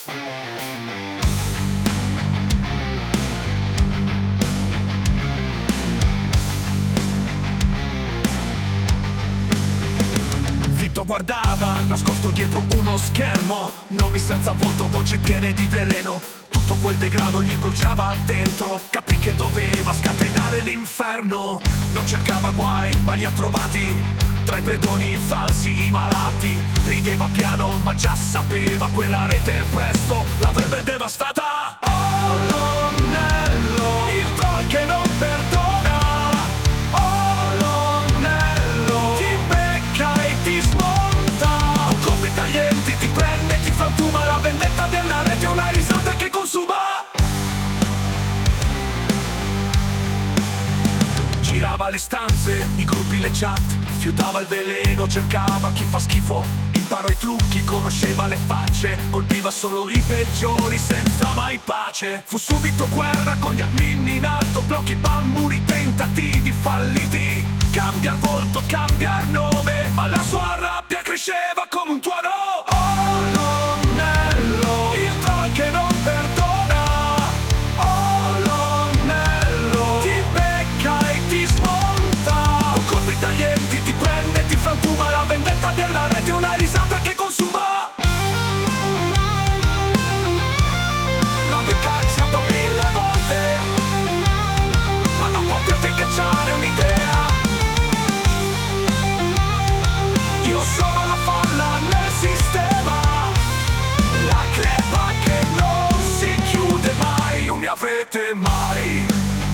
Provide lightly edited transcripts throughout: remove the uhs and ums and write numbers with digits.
Vito guardava, nascosto dietro uno schermo, nomi senza volto, voci piene di veleno. Tutto quel degrado gli bruciava dentro, capì che doveva scatenare l'inferno. Non cercava guai, ma li ha trovati tra i pedoni falsi, i malati. Rideva piano, ma già sapeva quella rete presto l'avrebbe devastata. Oh l'onnello, il troll che non perdona. Oh l'onnello, ti becca e ti smonta. Un colpo taglienti ti prende, ti frantuma. La vendetta della rete, una risata che consuma. Girava le stanze, i gruppi, le chat, fiutava il veleno, cercava chi fa schifo. Imparò i trucchi, conosceva le facce, colpiva solo i peggiori senza mai pace. Fu subito guerra con gli admin in alto, blocchi, muri, tentativi falliti. Cambia volto, cambia nome, ma la sua rabbia cresceva come un tuono. Oh l'onnello, il troll che non perdona. Oh l'onnello, ti becca e ti smonta. Un colpo taglienti ti prende, ti frantuma. La vendetta della rete, una risata che consuma. L'ho cacciato 1000 volte, ma non può più cacciare un'idea. Io sono la folla nel sistema, la crepa che non si chiude mai. Non mi avrete mai.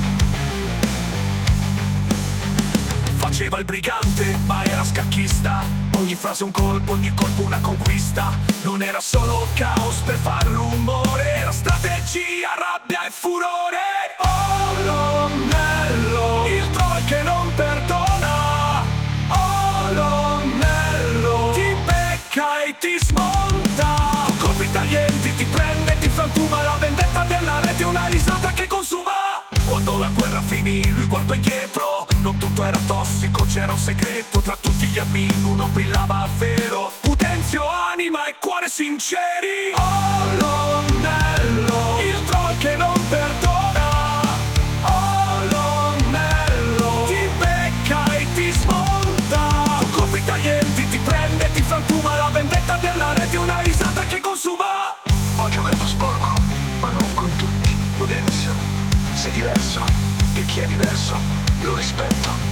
Faceva il brigante, ma era scacchista. Ogni frase un colpo, ogni colpo una conquista. Non era solo caos per far rumore, era strategia, rabbia e furore. Oh l'onnello, il troll che non perdona. Oh l'onnello, ti becca e ti smonta. Con colpi taglienti ti prende, ti frantuma. La vendetta della rete, una risata che consuma. Quando la guerra finì, lui guardò indietro. Non tutto era tossico, c'era un segreto. Tra tutti gli admin uno brillava vero. Potenzio, anima e cuore sinceri. Oh l'onnello, il troll che non perdona. Oh l'onnello, ti becca e ti smonta. Con colpi taglienti ti prende, ti frantuma. La vendetta della rete, una risata che consuma. Ho giocato sporco, ma non con tutti. Potenzio, sei diverso, e chi è diverso lo rispetto.